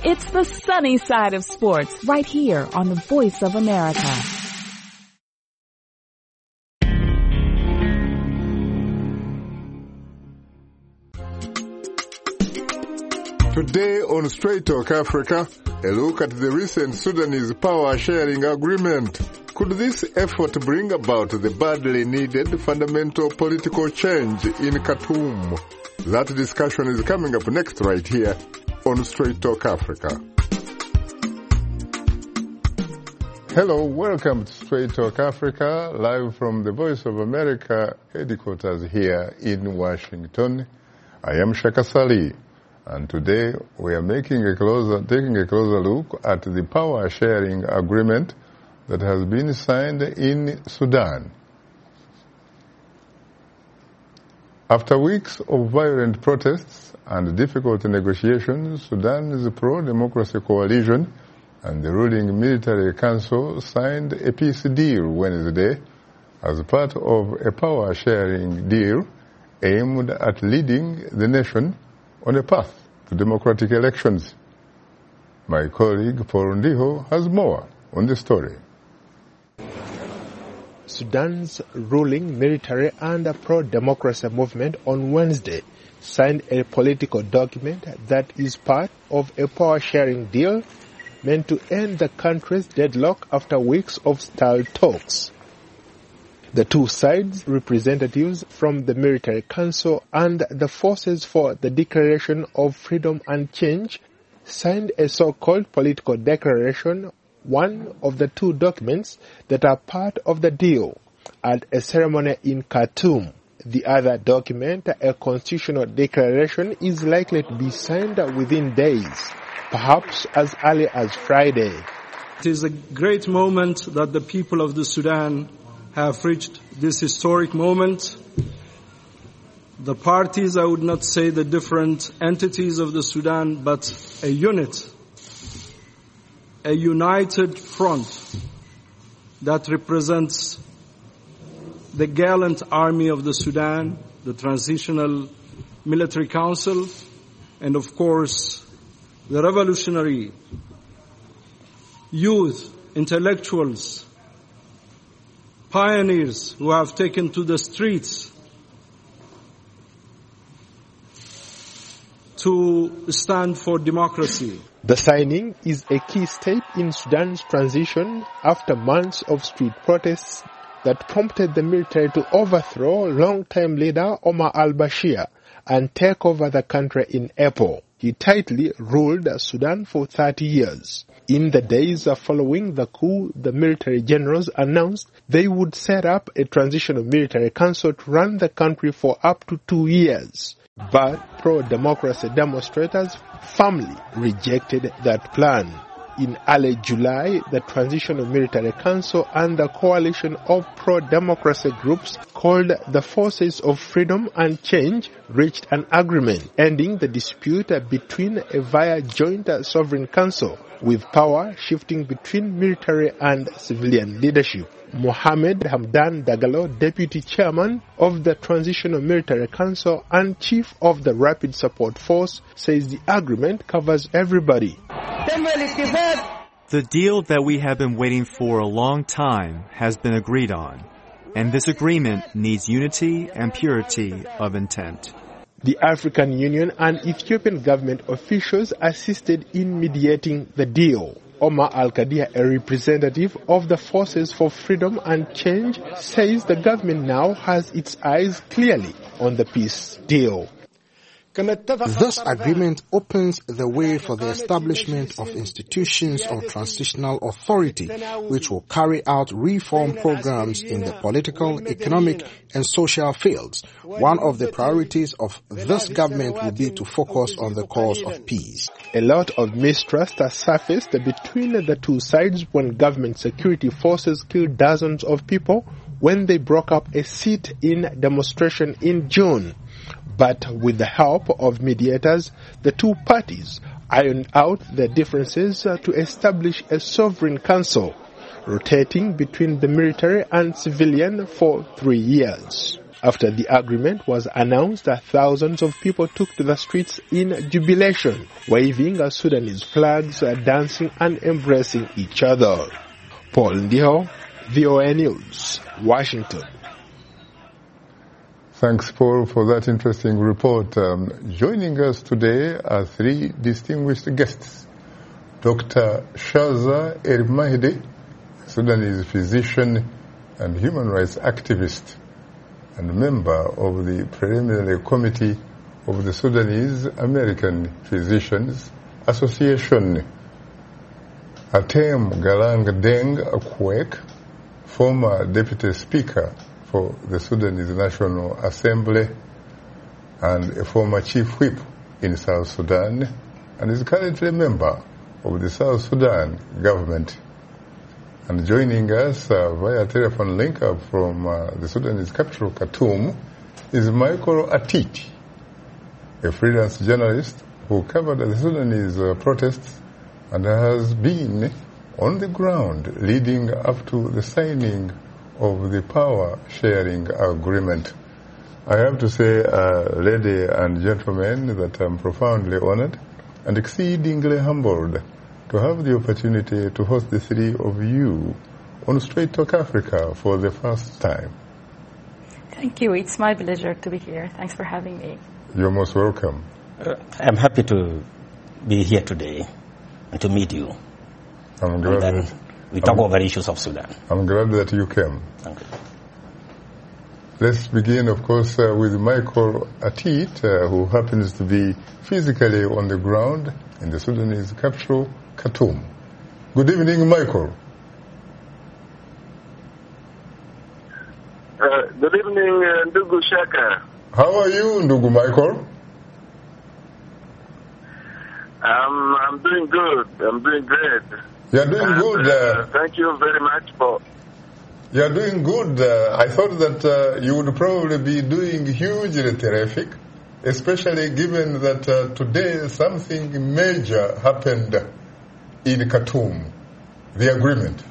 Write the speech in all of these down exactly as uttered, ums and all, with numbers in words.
It's the sunny side of sports right here on the Voice of America. Today on Straight Talk Africa, a look at the recent Sudanese power sharing agreement. Could this effort bring about the badly needed fundamental political change in Khartoum? That discussion is coming up next right here on Straight Talk Africa. Hello, welcome to Straight Talk Africa, live from the Voice of America headquarters here in Washington. I am Shaka Sali. And today we are making a closer, taking a closer look at the power sharing agreement that has been signed in Sudan. After weeks of violent protests and difficult negotiations, Sudan's pro-democracy coalition and the ruling military council signed a peace deal Wednesday as part of a power sharing deal aimed at leading the nation on a path to democratic elections. My colleague Paul Ndiho has more on the story. Sudan's ruling military and pro-democracy movement on Wednesday signed a political document that is part of a power-sharing deal meant to end the country's deadlock after weeks of stalled talks. The two sides, representatives from the military council and the Forces for the Declaration of Freedom and Change, signed a so-called political declaration, one of the two documents that are part of the deal, at a ceremony in Khartoum. The other document, a constitutional declaration, is likely to be signed within days, perhaps as early as Friday. It is a great moment that the people of the Sudan have reached this historic moment. The parties, I would not say the different entities of the Sudan, but a unit, a united front that represents the gallant army of the Sudan, the Transitional Military Council, and of course, the revolutionary youth, intellectuals, pioneers who have taken to the streets to stand for democracy. The signing is a key step in Sudan's transition after months of street protests that prompted the military to overthrow long-time leader Omar al-Bashir and take over the country in April. He tightly ruled Sudan for thirty years. In the days following the coup, the military generals announced they would set up a transitional military council to run the country for up to two years. But pro-democracy demonstrators firmly rejected that plan. In early July, the Transitional Military Council and the coalition of pro-democracy groups called the Forces of Freedom and Change reached an agreement ending the dispute between a via joint sovereign council, with power shifting between military and civilian leadership. Mohamed Hamdan Dagalo, deputy chairman of the Transitional Military Council and chief of the Rapid Support Force, says the agreement covers everybody. The deal that we have been waiting for a long time has been agreed on, and this agreement needs unity and purity of intent. The African Union and Ethiopian government officials assisted in mediating the deal. Omar Al-Qadir, a representative of the Forces for Freedom and Change, says the government now has its eyes clearly on the peace deal. This agreement opens the way for the establishment of institutions of transitional authority, which will carry out reform programs in the political, economic, and social fields. One of the priorities of this government will be to focus on the cause of peace. A lot of mistrust has surfaced between the two sides when government security forces killed dozens of people when they broke up a sit-in demonstration in June. But with the help of mediators, the two parties ironed out their differences to establish a sovereign council, rotating between the military and civilian for three years. After the agreement was announced, thousands of people took to the streets in jubilation, waving a Sudanese flags, dancing and embracing each other. Paul Ndiho, V O A News, Washington. Thanks, Paul, for that interesting report. Um, joining us today are three distinguished guests. Doctor Shaza El-Mahdi, Sudanese physician and human rights activist, and member of the preliminary committee of the Sudanese American Physicians Association. Atem Galang Deng Akwek, former deputy speaker for the Sudanese National Assembly and a former chief whip in South Sudan, and is currently a member of the South Sudan government. And joining us uh, via telephone link up from uh, the Sudanese capital, Khartoum, is Michael Atit, a freelance journalist who covered the Sudanese uh, protests and has been on the ground leading up to the signing of the power-sharing agreement. I have to say, uh, lady and gentlemen, that I'm profoundly honored and exceedingly humbled to have the opportunity to host the three of you on Straight Talk Africa for the first time. Thank you. It's my pleasure to be here. Thanks for having me. You're most welcome. Uh, I'm happy to be here today and to meet you. I'm glad. And then we talk I'm, over issues of Sudan. I'm glad that you came. Thank you. Let's begin, of course, uh, with Michael Atit, uh, who happens to be physically on the ground in the Sudanese capital, Khartoum. Good evening, Michael. Uh, good evening, uh, Ndugu Shaka. How are you, Ndugu Michael? Um, I'm doing good. I'm doing great. You're doing and, good. Uh, uh, thank you very much for... You're doing good. Uh, I thought that uh, you would probably be doing hugely terrific, especially given that uh, today something major happened in Khartoum, the agreement.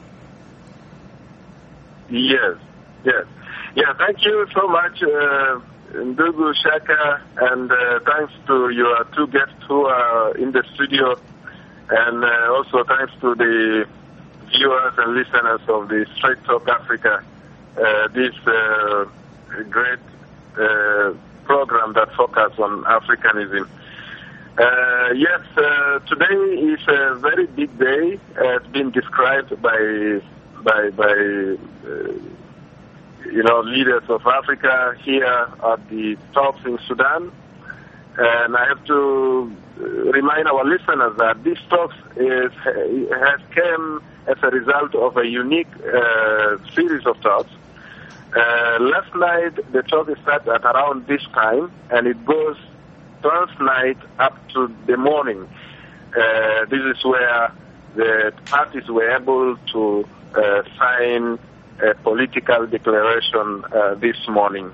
Yes, yes. Yeah, thank you so much, uh, Ndugu Shaka, and uh, thanks to your two guests who are in the studio, and uh, also thanks to the viewers and listeners of the Straight Talk Africa, uh, this uh, great uh, program that focuses on Africanism. Uh, yes, uh, today is a very big day. Uh, it's been described by by by uh, you know leaders of Africa here at the talks in Sudan, and I have to remind our listeners that these talks is has come as a result of a unique uh, series of talks. Uh, last night the talk started at around this time, and it goes last night up to the morning. Uh, this is where the parties were able to uh, sign a political declaration uh, this morning.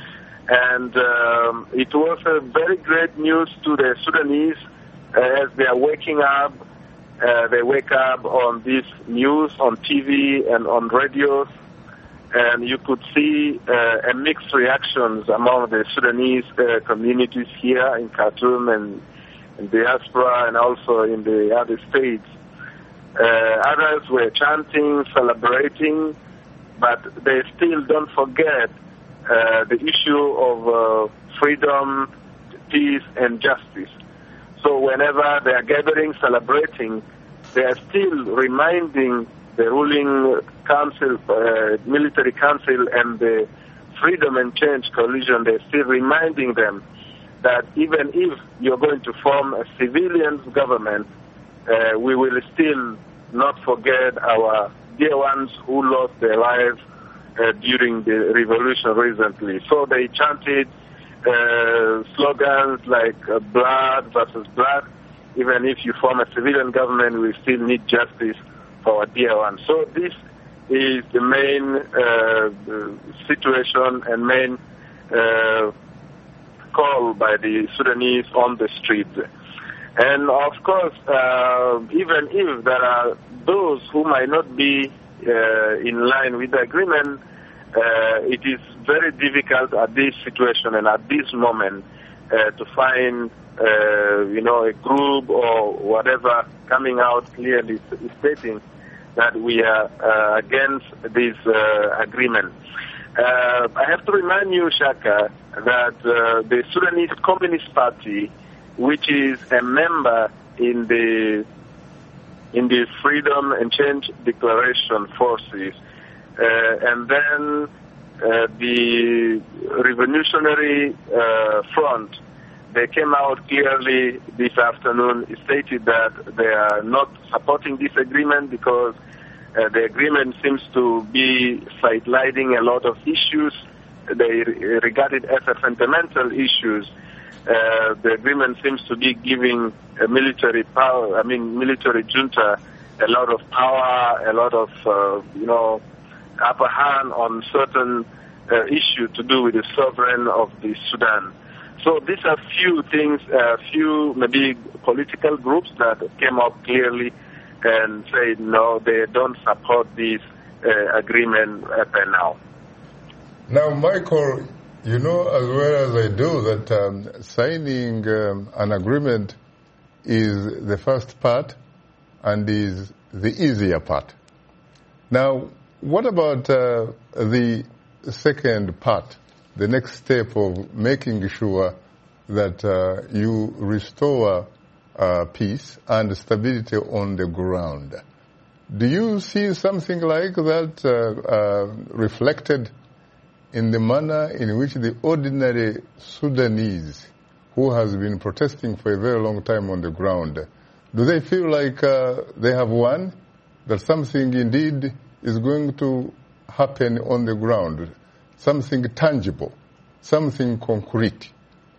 And um, it was a very great news to the Sudanese uh, as they are waking up. Uh, they wake up on this news on T V and on radios, and you could see uh, a mixed reactions among the Sudanese uh, communities here in Khartoum and in diaspora and also in the other states. Uh, others were chanting, celebrating, but they still don't forget uh, the issue of uh, freedom, peace, and justice. So whenever they are gathering, celebrating, they are still reminding the ruling council, uh, military council, and the Freedom and Change coalition, they're still reminding them that even if you're going to form a civilian government, uh, we will still not forget our dear ones who lost their lives uh, during the revolution recently. So they chanted uh, slogans like uh, blood versus blood. Even if you form a civilian government, we still need justice for our dear ones. So this is the main uh, situation and main uh, call by the Sudanese on the streets. And of course, uh, even if there are those who might not be uh, in line with the agreement, uh, it is very difficult at this situation and at this moment uh, to find, uh, you know, a group or whatever coming out clearly stating that we are uh, against this uh, agreement. Uh, I have to remind you, Shaka, that uh, the Sudanese Communist Party, which is a member in the in the Freedom and Change Declaration forces, uh, and then uh, the Revolutionary uh, Front, they came out clearly this afternoon, stated that they are not supporting this agreement because uh, the agreement seems to be sidelining a lot of issues. They regard it as a fundamental issues. Uh, the agreement seems to be giving a military power, I mean, military junta a lot of power, a lot of, uh, you know, upper hand on certain uh, issues to do with the sovereign of the Sudan. So these are few things, uh, few maybe political groups that came up clearly and said no, they don't support this uh, agreement uh, by now. Now, Michael, you know as well as I do that um, signing um, an agreement is the first part and is the easier part. Now, what about uh, the second part, the next step of making sure that uh, you restore uh, peace and stability on the ground? Do you see something like that uh, uh, reflected in the manner in which the ordinary Sudanese who has been protesting for a very long time on the ground, do they feel like uh, they have won, that something indeed is going to happen on the ground, something tangible, something concrete?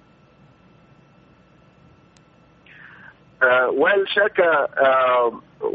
Uh, well, Shaka, uh,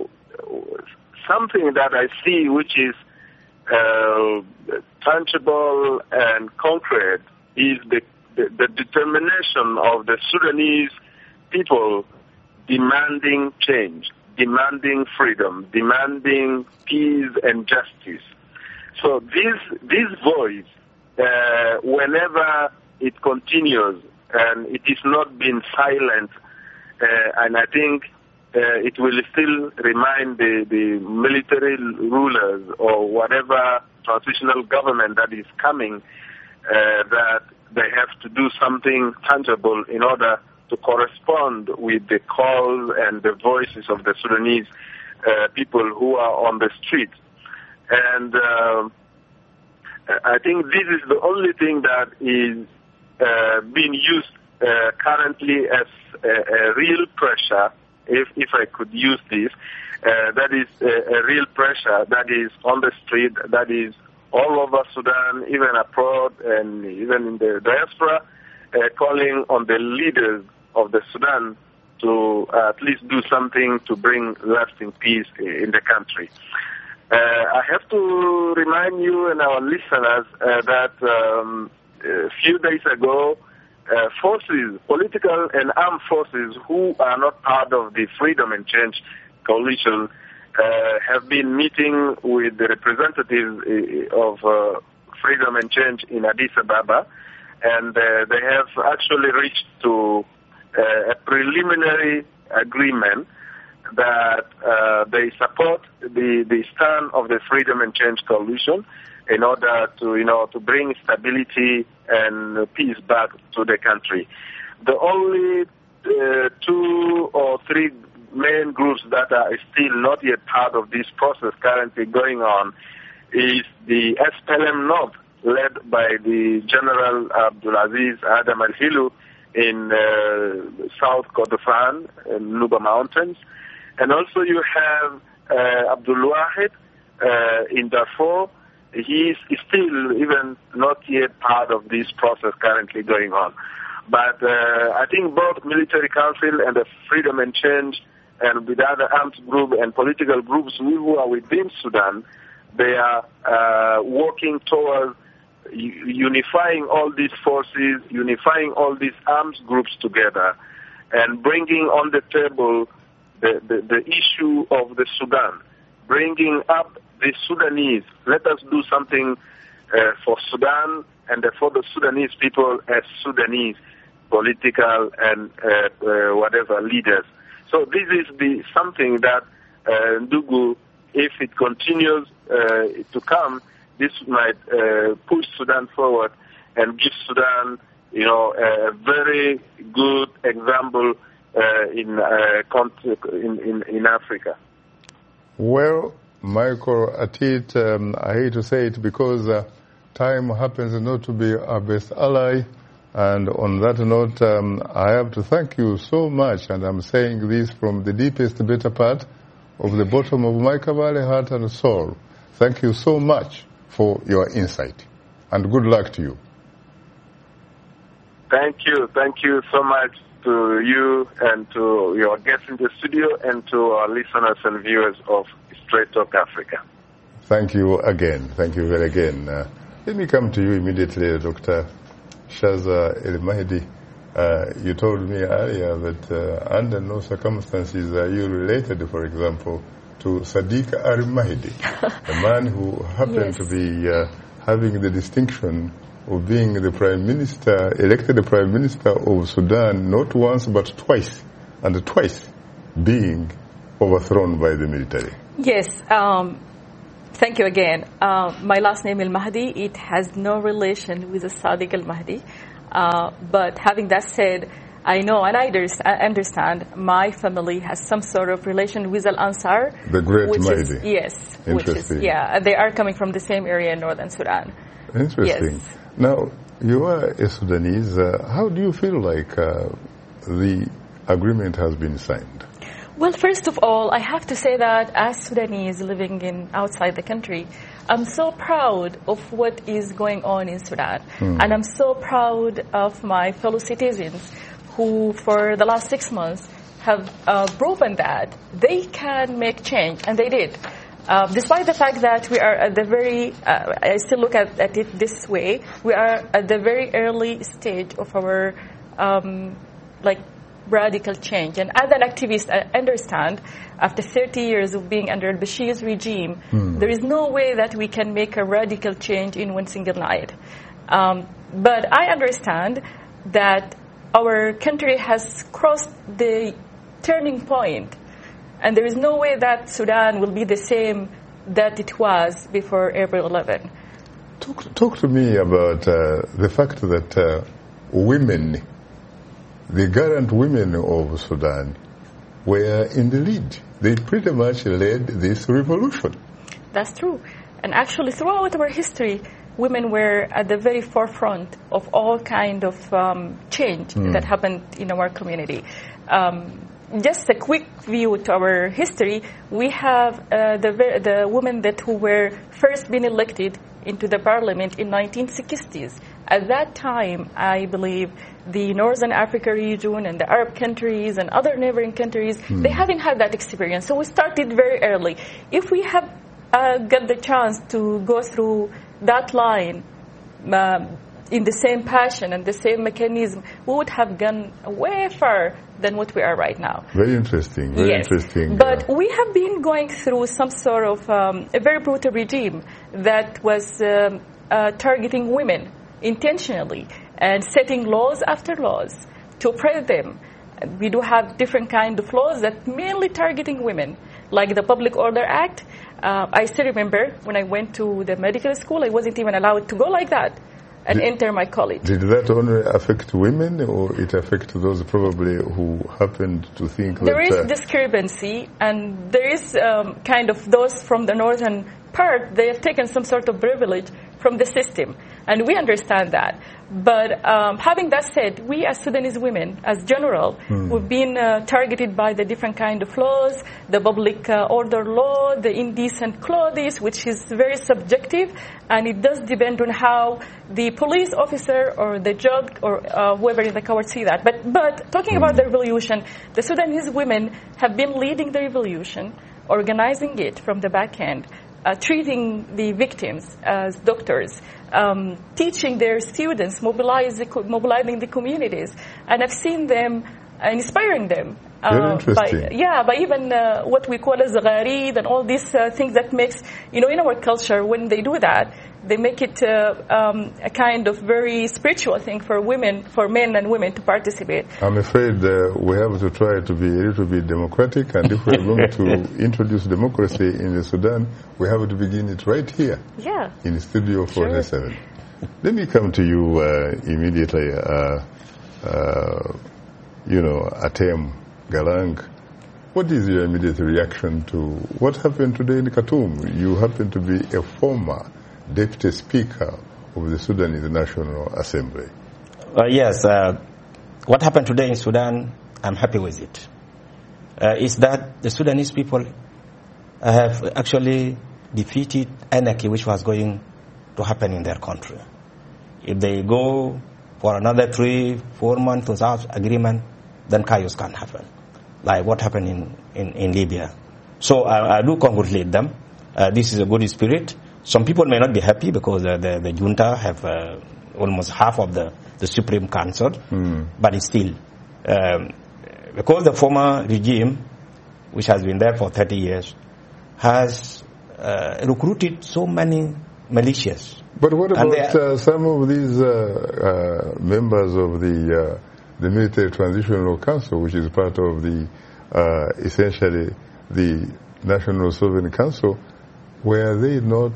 something that I see which is uh, tangible and concrete is the, the, the determination of the Sudanese people demanding change, demanding freedom, demanding peace and justice. So this, this voice, uh, whenever it continues and it is not being silent, uh, and I think uh, it will still remind the, the military rulers or whatever transitional government that is coming uh, that they have to do something tangible in order to correspond with the calls and the voices of the Sudanese uh, people who are on the street. And uh, I think this is the only thing that is uh, being used uh, currently as a, a real pressure, if, if I could use this, uh, that is a, a real pressure that is on the street, that is all over Sudan, even abroad and even in the diaspora, uh, calling on the leaders of the Sudan to uh, at least do something to bring lasting peace in the country. Uh, I have to remind you and our listeners uh, that um, a few days ago, uh, forces, political and armed forces who are not part of the Freedom and Change Coalition uh, have been meeting with the representatives of uh, Freedom and Change in Addis Ababa, and uh, they have actually reached to uh, a preliminary agreement that uh, they support the, the stand of the Freedom and Change Coalition in order to, you know, to bring stability and peace back to the country. The only uh, two or three main groups that are still not yet part of this process currently going on is the S P L M North, led by the General Abdulaziz Adam Al-Hilu in uh, South Kordofan, in Nuba Mountains. And also you have uh, Abdul Wahid uh, in Darfur. He is still even not yet part of this process currently going on. But uh, I think both Military Council and the Freedom and Change and with other armed groups and political groups who are within Sudan, they are uh, working towards unifying all these forces, unifying all these armed groups together, and bringing on the table the, the, the issue of the Sudan, bringing up the Sudanese. Let us do something uh, for Sudan and for the Sudanese people as Sudanese political and uh, uh, whatever leaders. So this is the something that uh, Ndugu, if it continues uh, to come, this might uh, push Sudan forward and give Sudan, you know, a very good example uh, in, uh, in in in Africa. Well, Michael Atit, um, I hate to say it because uh, time happens not to be our best ally. And on that note, um, I have to thank you so much, and I'm saying this from the deepest, better part of the bottom of my Kavale heart and soul. Thank you so much for your insight, and good luck to you. Thank you. Thank you so much to you and to your guests in the studio and to our listeners and viewers of Straight Talk Africa. Thank you again. Thank you very again. Uh, let me come to you immediately, Doctor Shaza El-Mahdi. Uh, you told me earlier that uh, under no circumstances are you related, for example, to Sadiq Al-Mahdi, a man who happened yes. to be uh, having the distinction of being the Prime Minister, elected the Prime Minister of Sudan not once but twice, and twice being overthrown by the military. Yes. Um, thank you again. Uh, my last name Al-Mahdi, it has no relation with the Sadiq Al-Mahdi. Uh, but having that said, I know and I understand my family has some sort of relation with Al-Ansar. The Great which Mahdi. Is, yes. Which is, yeah, they are coming from the same area in northern Sudan. Interesting. Yes. Now, you are a Sudanese. Uh, how do you feel like uh, the agreement has been signed? Well, first of all, I have to say that as Sudanese living in outside the country, I'm so proud of what is going on in Sudan. Hmm. And I'm so proud of my fellow citizens who, for the last six months, have uh, proven that they can make change, and they did. Uh, despite the fact that we are at the very, uh, I still look at, at it this way, we are at the very early stage of our, um, like, radical change. And as an activist, I understand, after thirty years of being under Bashir's regime, hmm. there is no way that we can make a radical change in one single night. Um, but I understand that our country has crossed the turning point, and there is no way that Sudan will be the same that it was before April eleventh. Talk, talk to me about uh, the fact that uh, women, the gallant women of Sudan, were in the lead. They pretty much led this revolution. That's true. And actually, throughout our history, women were at the very forefront of all kind of um, change mm. that happened in our community. Um, just a quick view to our history, we have uh, the the women that who were first been elected into the parliament in nineteen sixties. At that time, I believe the Northern Africa region and the Arab countries and other neighboring countries, mm. they haven't had that experience. So we started very early. If we have uh, got the chance to go through that line um, in the same passion and the same mechanism, we would have gone way far than what we are right now. Very interesting, very yes. interesting. But we have been going through some sort of um, a very brutal regime that was um, uh, targeting women intentionally and setting laws after laws to oppress them. We do have different kind of laws that mainly targeting women, like the Public Order Act. Uh, I still remember when I went to the medical school, I wasn't even allowed to go like that and did, enter my college. Did that only affect women, or it affect those probably who happened to think there that... There is uh, discrepancy, and there is um, kind of those from the northern part, they have taken some sort of privilege from the system, and we understand that. But um, having that said, we as Sudanese women, as general, mm. we've been uh, targeted by the different kind of laws, the public uh, order law, the indecent clothes, which is very subjective, and it does depend on how the police officer or the judge or uh, whoever in the court see that. But, but talking mm. about the revolution, the Sudanese women have been leading the revolution, organizing it from the back end. Uh, treating the victims as doctors, um, teaching their students, mobilize the co- mobilizing the communities. And I've seen them, uh, inspiring them uh, by, yeah, by even uh, what we call as the gharid and all these uh, things that makes, you know, in our culture, when they do that, they make it uh, um, a kind of very spiritual thing for women, for men and women to participate. I'm afraid uh, we have to try to be a little bit democratic, and if we're going to introduce democracy in the Sudan, we have to begin it right here, yeah, in Studio forty-seven. Sure. Let me come to you uh, immediately, uh, uh, you know, Atem Garang. What is your immediate reaction to what happened today in Khartoum? You happen to be a former Deputy Speaker of the Sudanese National Assembly. Uh, yes, uh, what happened today in Sudan, I'm happy with it. Uh, is that the Sudanese people have actually defeated anarchy which was going to happen in their country. If they go for another three, four months without agreement, then chaos can happen, like what happened in, in, in Libya. So I, I do congratulate them. Uh, this is a good spirit. Some people may not be happy because uh, the, the junta have uh, almost half of the, the Supreme Council, mm. but it's still, um, because the former regime, which has been there for thirty years, has uh, recruited so many militias. But what about uh, some of these uh, uh, members of the uh, the Military Transitional Council, which is part of the uh, essentially the National Sovereign Council? Were they not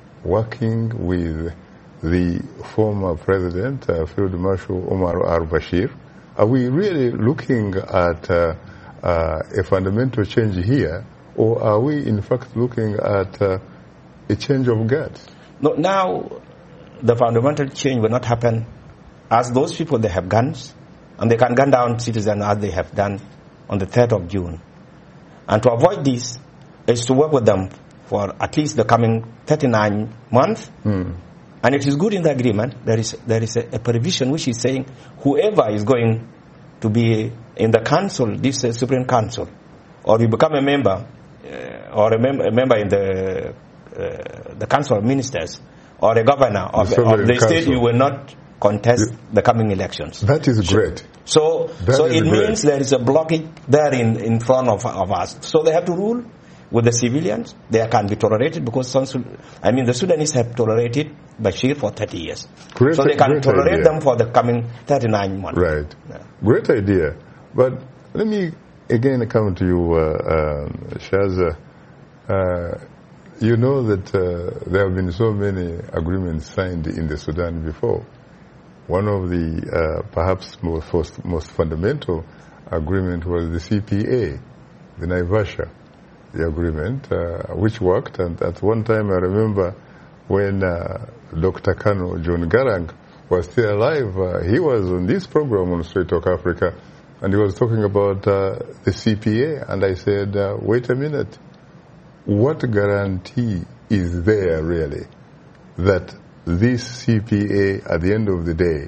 working with the former president, uh, Field Marshal Omar al-Bashir? Are we really looking at uh, uh, a fundamental change here, or are we in fact looking at uh, a change of guards? No, now the fundamental change will not happen as those people, they have guns, and they can gun down citizens as they have done on the third of June. And to avoid this is to work with them for at least the coming thirty-nine months. Mm. And it is good in the agreement, there is there is a, a provision which is saying whoever is going to be in the council, this uh, Supreme Council, or you become a member, uh, or a, mem- a member in the uh, the Council of Ministers, or a governor of the, of the state, you will not contest yeah. the coming elections. That is great. So, that so is it great. means there is a blockage there in, in front of, of us. So they have to rule with the civilians. They can be tolerated because some, I mean, the Sudanese have tolerated Bashir for thirty years. Great, so they can tolerate idea. them for the coming thirty-nine months. Right. Yeah. Great idea. But let me again come to you, uh, uh, Shaza. Uh, you know that uh, there have been so many agreements signed in the Sudan before. One of the uh, perhaps most, most fundamental agreement was the C P A, the Naivasha, the agreement, uh, which worked. And at one time I remember when uh, Doctor Kano John Garang was still alive, uh, he was on this program on Straight Talk Africa, and he was talking about uh, the C P A, and I said, uh, wait a minute, what guarantee is there really that this C P A at the end of the day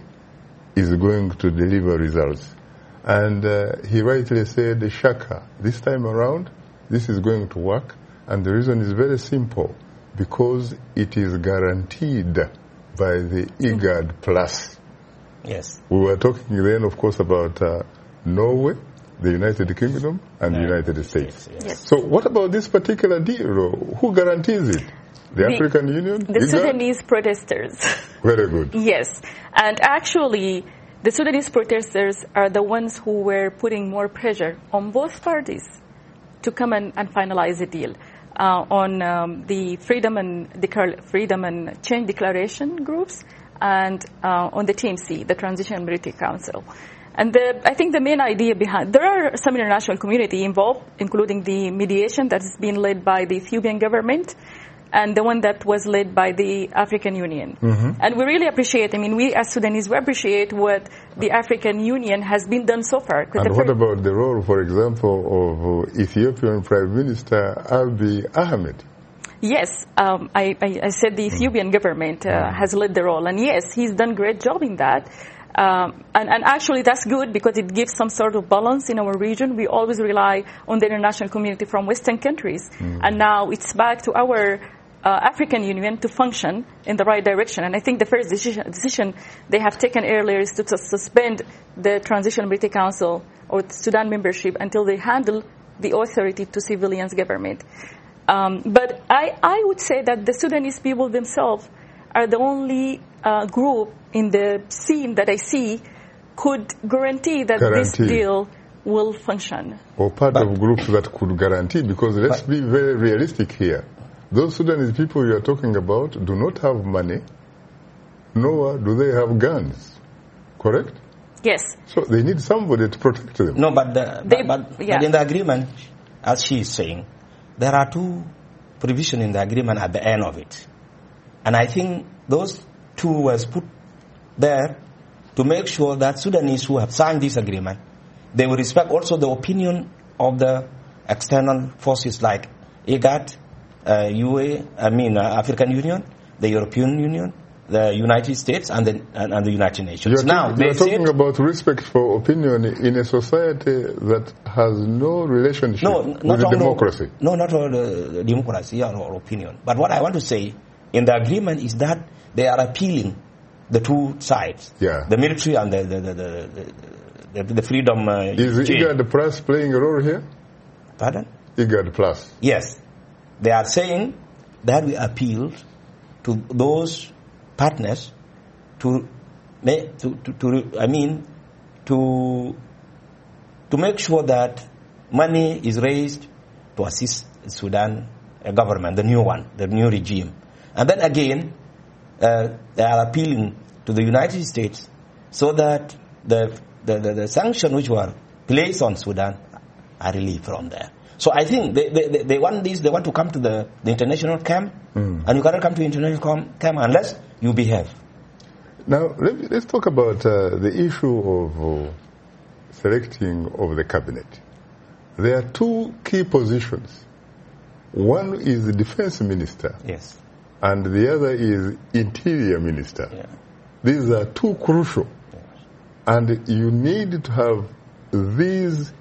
is going to deliver results? And uh, he rightly said, Shaka, this time around, this is going to work, and the reason is very simple, because it is guaranteed by the IGAD Plus. Yes. We were talking then, of course, about uh, Norway, the United Kingdom, and the no. United States. Yes. Yes. So what about this particular deal? Who guarantees it? The, the African Union? The IGAD? Sudanese protesters. Very good. Yes. And actually, the Sudanese protesters are the ones who were putting more pressure on both parties to come and, and finalize the deal. Uh, on um, the freedom and Declar- freedom and change declaration groups, and uh, on the T M C, the Transitional Military Council. And the, I think the main idea behind, there are some international community involved, including the mediation that has been led by the Ethiopian government, and the one that was led by the African Union. Mm-hmm. And we really appreciate, I mean, we as Sudanese, we appreciate what the African Union has been done so far. And what about the role, for example, of Ethiopian Prime Minister Abiy Ahmed? Yes, um, I, I, I said the Ethiopian mm. government uh, mm. has led the role. And yes, he's done a great job in that. Um, and, and actually that's good because it gives some sort of balance in our region. We always rely on the international community from Western countries. Mm. And now it's back to our uh, African Union to function in the right direction. And I think the first decision, decision they have taken earlier is to, to suspend the Transitional Military Council or Sudan membership until they handle the authority to civilians government. Um, but I, I would say that the Sudanese people themselves are the only uh, group in the scene that I see could guarantee that guarantee. this deal will function. Or part but, of groups that could guarantee, because let's but, be very realistic here. Those Sudanese people you are talking about do not have money, nor do they have guns. Correct? Yes. So they need somebody to protect them. No, but, the, they, but, but, yeah. but in the agreement, as she is saying, there are two provisions in the agreement at the end of it. And I think those two was put there to make sure that Sudanese who have signed this agreement, they will respect also the opinion of the external forces like IGAD, uh, U A, I mean uh, African Union, the European Union, the United States, and the, and, and the United Nations. You're now, talking, you're talking said, about respect for opinion in a society that has no relationship no, with not all democracy. No, not all uh, democracy or, or opinion. But what I want to say in the agreement is that they are appealing the two sides, yeah. the military and the the the, the, the, the freedom. Uh, is IGAD Plus playing a role here? Pardon? IGAD Plus. Yes, they are saying that we appealed to those partners to make to, to, to I mean to to make sure that money is raised to assist Sudan uh, government, the new one, the new regime, and then again. Uh, they are appealing to the United States so that the, the, the, the sanctions which were placed on Sudan are relieved from there. So I think they, they, they want this, they want to come to the, the international camp, mm. and you cannot come to international camp unless you behave. Now, let, let's talk about uh, the issue of uh, selecting of the cabinet. There are two key positions. One is the defense minister. Yes. And the other is Interior Minister. Yeah. These are two crucial. Yes. And you need to have these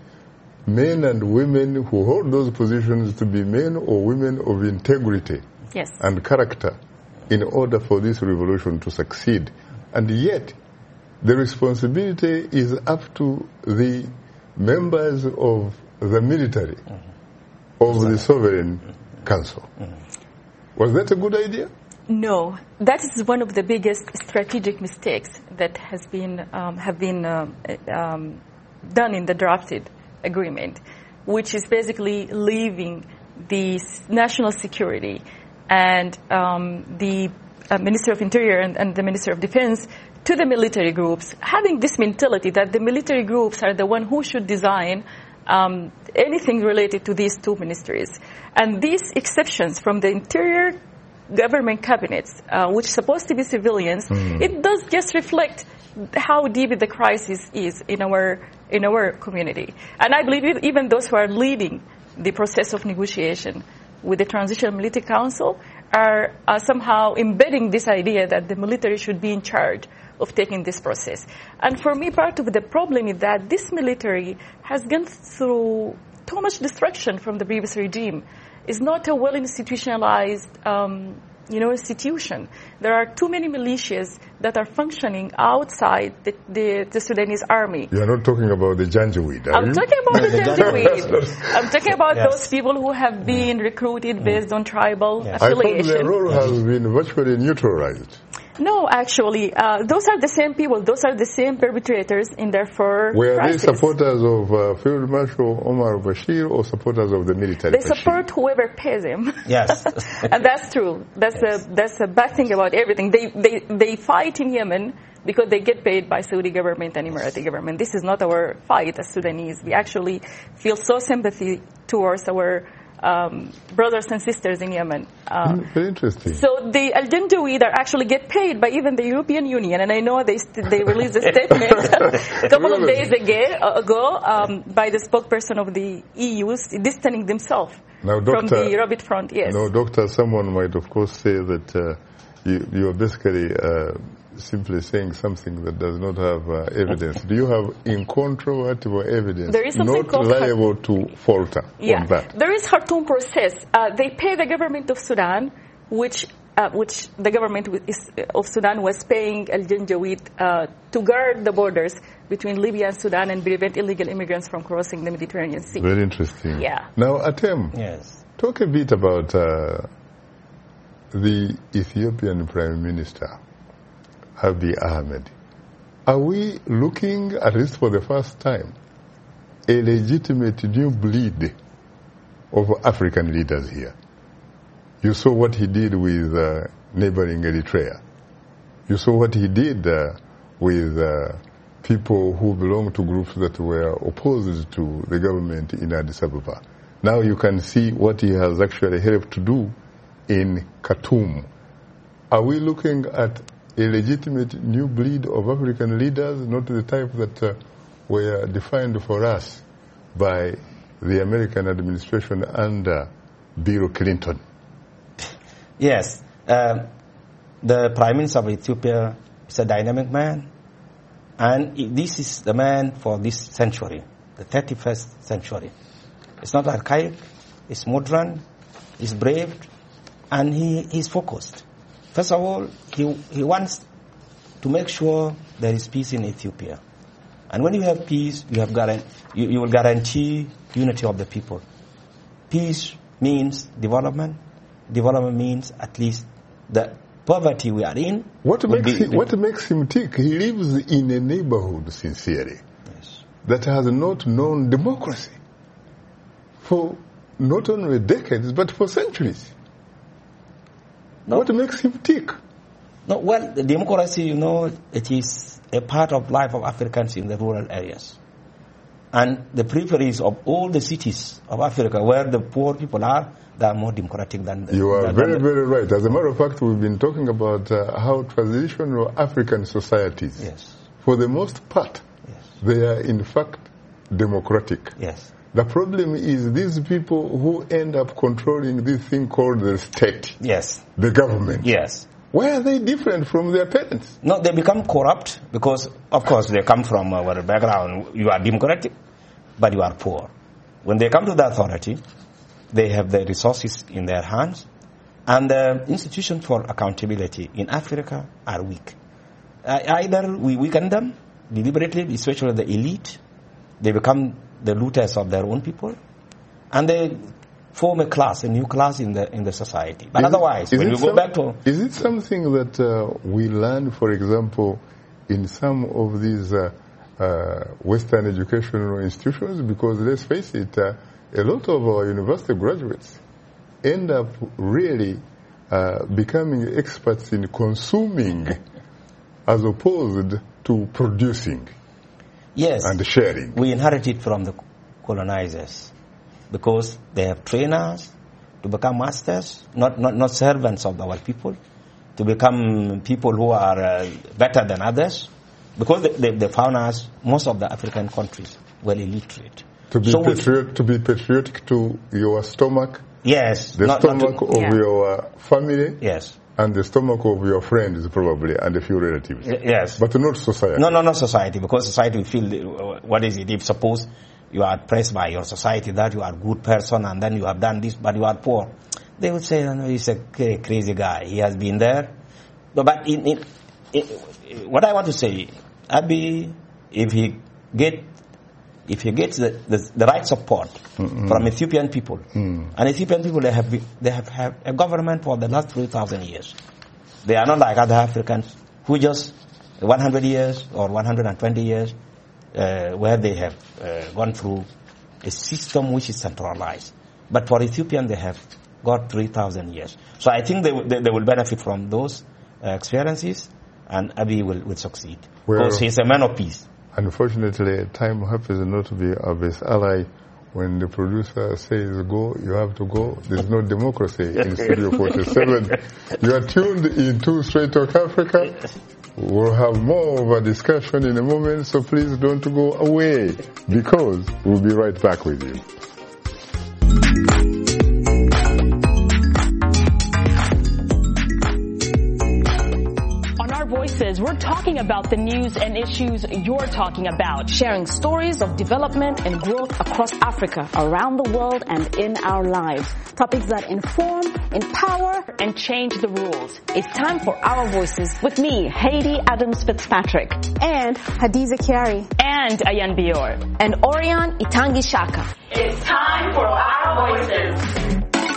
men and women who hold those positions to be men or women of integrity yes. and character in order for this revolution to succeed. And yet, the responsibility is up to the members of the military, mm-hmm. of the Sovereign mm-hmm. Council. Mm-hmm. Was that a good idea? No, that is one of the biggest strategic mistakes that has been um, have been um, um, done in the drafted agreement, which is basically leaving the national security and um, the uh, Minister of Interior and, and the Minister of Defense to the military groups, having this mentality that the military groups are the one who should design Um, anything related to these two ministries. And these exceptions from the interior government cabinets, uh, which are supposed to be civilians, mm. it does just reflect how deep the crisis is in our in our community. And I believe even those who are leading the process of negotiation with the Transitional Military Council are uh, somehow embedding this idea that the military should be in charge of taking this process. And for me, part of the problem is that this military has gone through too much destruction from the previous regime. It's not a well-institutionalized, um, you know, institution. There are too many militias that are functioning outside the, the, the Sudanese army. You're not talking about the Janjaweed, are I'm you? talking about the Janjaweed. I'm talking about yes. those people who have been recruited based on tribal yes. affiliation. I thought their role has been virtually neutralized. No, actually, uh, those are the same people. Those are the same perpetrators in their four Were crisis. they supporters of uh, Field Marshal Omar Bashir or supporters of the military? They Bashir? support whoever pays him. Yes, and that's true. That's yes. a that's a bad thing about everything. They they they fight in Yemen because they get paid by Saudi government and Emirati government. This is not our fight as Sudanese. We actually feel so sympathy towards our Um, brothers and sisters in Yemen. Uh, Very interesting. So the Al Janjaweed are actually get paid by even the European Union, and I know they st- they released a statement a couple of days ago, uh, ago um, by the spokesperson of the E U distancing themselves now, from doctor, the Rabbit Front. Yes. No, Doctor, someone might of course say that uh, you, you are basically uh, simply saying something that does not have uh, evidence. Do you have incontrovertible evidence, there is not liable to falter yeah. on that? There is Khartoum process. Uh, they pay the government of Sudan which uh, which the government of Sudan was paying Al Janjaweed uh, to guard the borders between Libya and Sudan and prevent illegal immigrants from crossing the Mediterranean Sea. Very interesting. Yeah. Now, Atem, yes. talk a bit about uh, the Ethiopian Prime Minister, Abiy Ahmed. Are we looking, at least for the first time, a legitimate new breed of African leaders here? You saw what he did with uh, neighboring Eritrea. You saw what he did uh, with uh, people who belong to groups that were opposed to the government in Addis Ababa. Now you can see what he has actually helped to do in Khartoum. Are we looking at a legitimate new breed of African leaders, not the type that uh, were defined for us by the American administration under Bill Clinton? Yes. Uh, the Prime Minister of Ethiopia is a dynamic man, and this is the man for this century, the thirty-first century. It's not archaic, it's modern, it's brave, and he is focused. First of all, he, he wants to make sure there is peace in Ethiopia. And when you have peace, you, have guarant- you, you will guarantee unity of the people. Peace means development. Development means at least the poverty we are in. What makes, be, him, what makes him tick? He lives in a neighborhood, sincerely, yes. that has not known democracy for not only decades, but for centuries. No. What makes him tick? No, well, the democracy, you know, it is a part of life of Africans in the rural areas. And the preference of all the cities of Africa where the poor people are, they are more democratic than the... You are than very, the, very right. As a matter of fact, we've been talking about uh, how traditional African societies, yes. for the most part, yes. they are in fact democratic. Yes. The problem is these people who end up controlling this thing called the state. Yes. The government. Yes. Why are they different from their parents? No, they become corrupt because, of course, they come from our background. You are democratic, but you are poor. When they come to the authority, they have the resources in their hands, and the institutions for accountability in Africa are weak. Uh, either we weaken them deliberately, especially the elite. They become the looters of their own people, and they form a class, a new class in the in the society. But is otherwise, it, when we some, go back to... Is it something that uh, we learn, for example, in some of these uh, uh, Western educational institutions? Because let's face it, uh, a lot of our university graduates end up really uh, becoming experts in consuming as opposed to producing. Yes, and sharing. We inherited from the colonizers because they have trained us to become masters, not, not, not servants of our people, to become people who are uh, better than others, because they, they, they found us, most of the African countries, well illiterate. To be, so patriot, to be patriotic to your stomach, yes, the not, stomach not to, of yeah. your family, yes. and the stomach of your friends probably, and a few relatives. Yes. But not society. No, no, not society, because society will feel, what is it, if suppose you are praised by your society that you are a good person and then you have done this, but you are poor. They would say, no, he's a crazy guy. He has been there. But in, in, in, what I want to say, Abiy, if he get, if he gets the, the, the right support mm-hmm. from Ethiopian people, mm. and Ethiopian people, they have, they have had a government for the last three thousand years. They are not like other Africans who just one hundred years or one hundred twenty years, uh, where they have uh, gone through a system which is centralized. But for Ethiopian, they have got three thousand years. So I think they, they, they will benefit from those uh, experiences, and Abiy will, will succeed. Well, because he's a man of peace. Unfortunately, time happens not to be our best ally. When the producer says go, you have to go. There's no democracy in Studio forty-seven. You are tuned into Straight Talk Africa. We'll have more of a discussion in a moment, so please don't go away, because we'll be right back with you. On our Voice Voices, we're talking about the news and issues you're talking about. Sharing stories of development and growth across Africa, around the world, and in our lives. Topics that inform, empower, and change the rules. It's time for Our Voices with me, Haiti Adams Fitzpatrick, and Hadiza Kiari, and Ayan Bior, and Orion Itangi Shaka. It's time for Our Voices.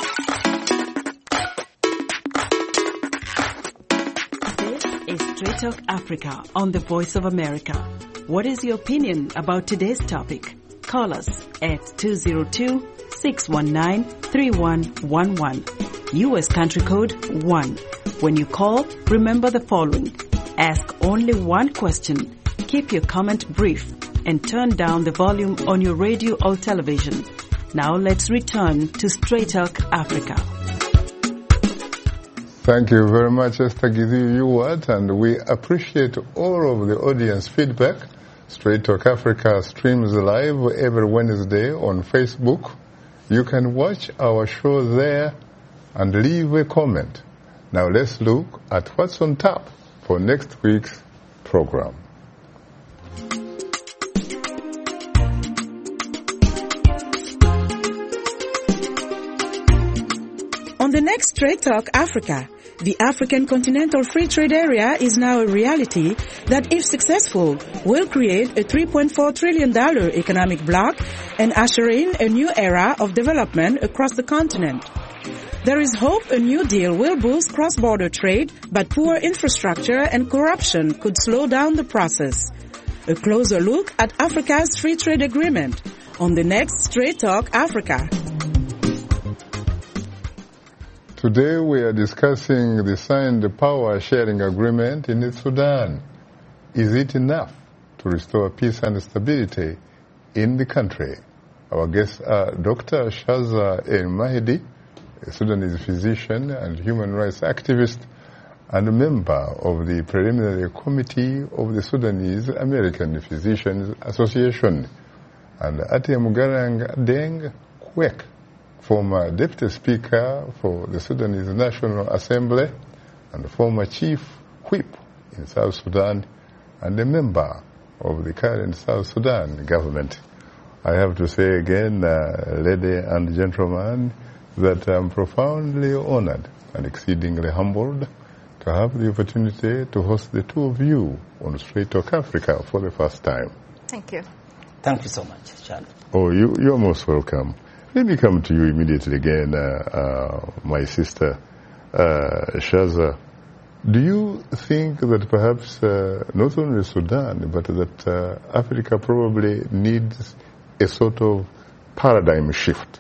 Straight Talk Africa on the Voice of America. What is your opinion about today's topic? Call us at two zero two, six one nine, three one one one. U S country code one. When you call, remember the following. Ask only one question. Keep your comment brief and turn down the volume on your radio or television. Now let's return to Straight Talk Africa. Thank you very much, Esther Gizi-Yuwat, and we appreciate all of the audience feedback. Straight Talk Africa streams live every Wednesday on Facebook. You can watch our show there and leave a comment. Now let's look at what's on tap for next week's program. On the next Straight Talk Africa, the African Continental Free Trade Area is now a reality that, if successful, will create a three point four trillion dollars economic bloc and usher in a new era of development across the continent. There is hope a new deal will boost cross-border trade, but poor infrastructure and corruption could slow down the process. A closer look at Africa's free trade agreement on the next Straight Talk Africa. Today we are discussing the signed power sharing agreement in Sudan. Is it enough to restore peace and stability in the country? Our guests are Doctor Shaza El-Mahdi, a Sudanese physician and human rights activist and a member of the preliminary committee of the Sudanese American Physicians Association, and Atiem Garang Deng Kwek, former Deputy Speaker for the Sudanese National Assembly and former Chief Whip in South Sudan and a member of the current South Sudan government. I have to say again, uh, lady and gentlemen, that I'm profoundly honored and exceedingly humbled to have the opportunity to host the two of you on Straight Talk Africa for the first time. Thank you. Thank you so much, Charles. Oh, you, you're most welcome. Let me come to you immediately again, uh, uh, my sister, uh, Shaza. Do you think that perhaps uh, not only Sudan, but that uh, Africa probably needs a sort of paradigm shift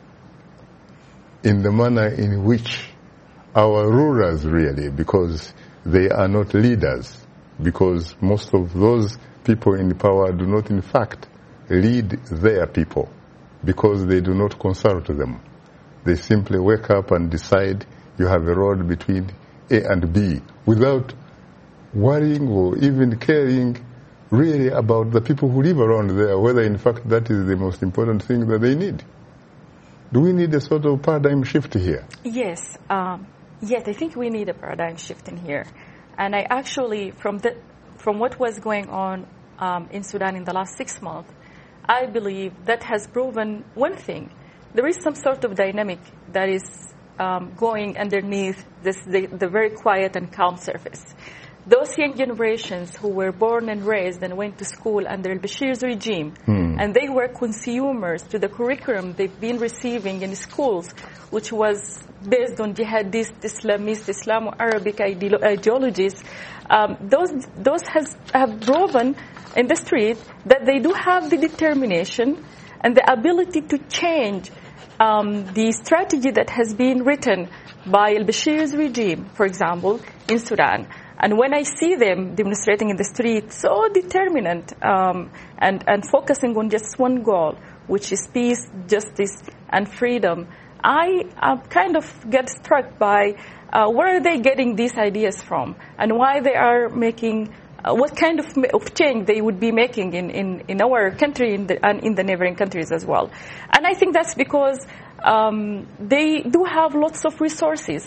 in the manner in which our rulers really, because they are not leaders, because most of those people in power do not in fact lead their people, because they do not consult them. They simply wake up and decide you have a road between A and B without worrying or even caring really about the people who live around there, whether in fact that is the most important thing that they need. Do we need a sort of paradigm shift here? Yes. Um, yes, I think we need a paradigm shift in here. And I actually, from the, from what was going on um, in Sudan in the last six months, I believe that has proven one thing. There is some sort of dynamic that is um, going underneath this, the, the very quiet and calm surface. Those young generations who were born and raised and went to school under al-Bashir's regime, hmm. and they were consumers to the curriculum they've been receiving in schools, which was based on jihadist, Islamist, Islamo-Arabic ideologies, um, those, those has, have proven in the street that they do have the determination and the ability to change um, the strategy that has been written by al-Bashir's regime, for example, in Sudan. And when I see them demonstrating in the street, so determined um, and, and focusing on just one goal, which is peace, justice, and freedom, I uh, kind of get struck by uh, where are they getting these ideas from and why they are making, uh, what kind of, of change they would be making in, in, in our country in the, and in the neighboring countries as well. And I think that's because um, they do have lots of resources.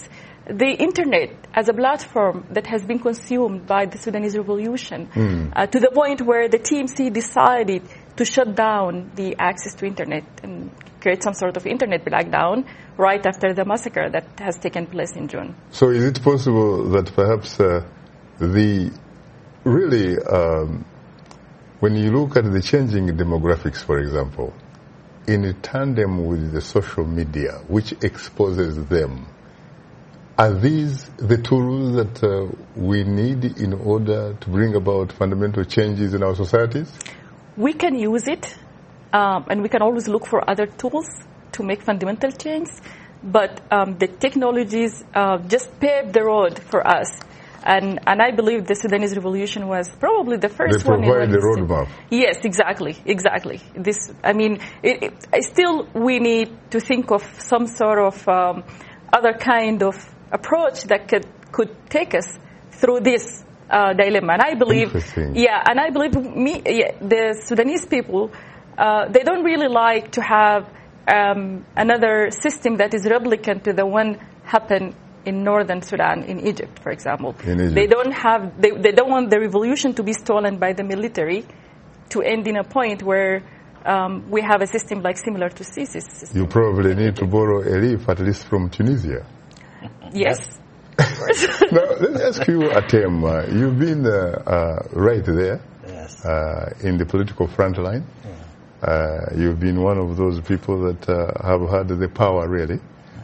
the internet as a platform that has been consumed by the Sudanese revolution Mm. uh, to the point where the T M C decided to shut down the access to internet and create some sort of internet blackdown right after the massacre that has taken place in June. So is it possible that perhaps uh, the really, um, when you look at the changing demographics, for example, in tandem with the social media, which exposes them, are these the tools that uh, we need in order to bring about fundamental changes in our societies? We can use it, um, and we can always look for other tools to make fundamental change, but um, the technologies uh, just paved the road for us. And, and I believe the Sudanese revolution was probably the first They one. provide in the roadmap. Yes, exactly, exactly. This, I mean, it, it, I still we need to think of some sort of um, other kind of approach that could could take us through this uh, dilemma. And I believe, yeah, and I believe me, yeah, the Sudanese people, uh, they don't really like to have um, another system that is replicant to the one happened in northern Sudan, in Egypt, for example. In Egypt. They don't have, they, they don't want the revolution to be stolen by the military to end in a point where um, we have a system like similar to Sisi's system. You probably need to borrow a leaf, at least from Tunisia. Yes. Now, let me ask you, Atem, uh, you've been uh, uh, right there Yes. uh, in the political front line. Yeah. Uh, you've been one of those people that uh, have had the power, really.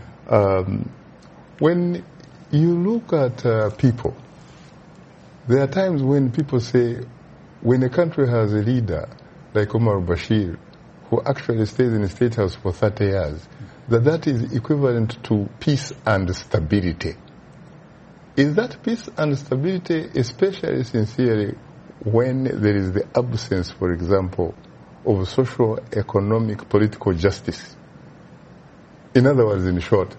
Um, when you look at uh, people, there are times when people say, when a country has a leader like Omar Bashir, who actually stays in the State House for thirty years, that that is equivalent to peace and stability. Is that peace and stability especially sincerely when there is the absence, for example, of social, economic, political justice? In other words, in short,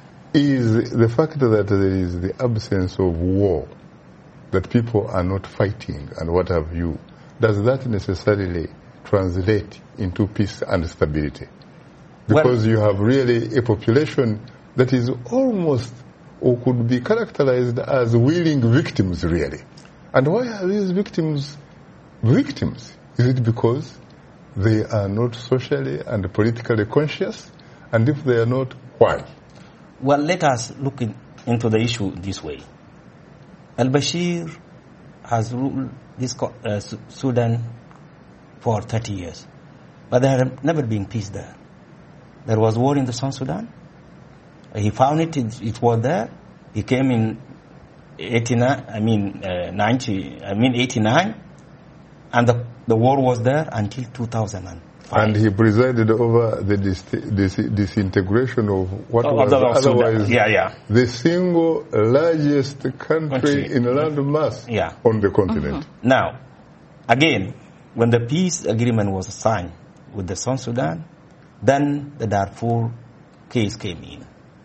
is the fact that there is the absence of war, that people are not fighting and what have you, does that necessarily translate into peace and stability? Because well, you have really a population that is almost, or could be characterized as willing victims, really. And why are these victims victims? Is it because they are not socially and politically conscious? And if they are not, why? Well, let us look in, into the issue this way. Al-Bashir has ruled this uh, Sudan for thirty years. But there have never been peace there. There was war in the South Sudan. He found it, it, it was there. He came in eighty-nine, I mean, uh, ninety, I mean eighty-nine, and the, the war was there until two thousand five. And he presided over the dis dis disintegration of what oh, was otherwise yeah, yeah. the single largest country, country. in land mass yeah. on the continent. Mm-hmm. Now, again, when the peace agreement was signed with the South Sudan, then the Darfur case came in.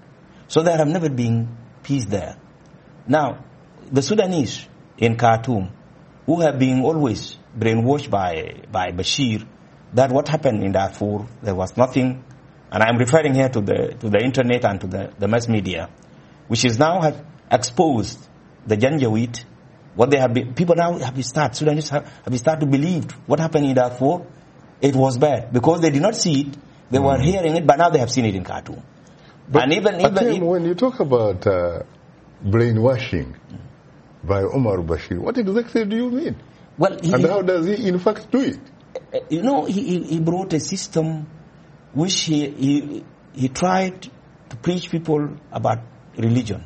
So there have never been peace there. Now, the Sudanese in Khartoum, who have been always brainwashed by, by Bashir, that what happened in Darfur, there was nothing, and I'm referring here to the, to the internet and to the, the mass media, which is now have exposed the Janjaweed, what they have been, people now have started, Sudanese have, have started to believe what happened in Darfur, it was bad, because they did not see it, they mm. were hearing it, but now they have seen it in Khartoum. But and even, even, Atem, even when you talk about uh, brainwashing mm. by Omar Bashir, what exactly do you mean? Well, he, and how does he in fact do it? You know, he, he brought a system which he, he, he tried to preach people about religion.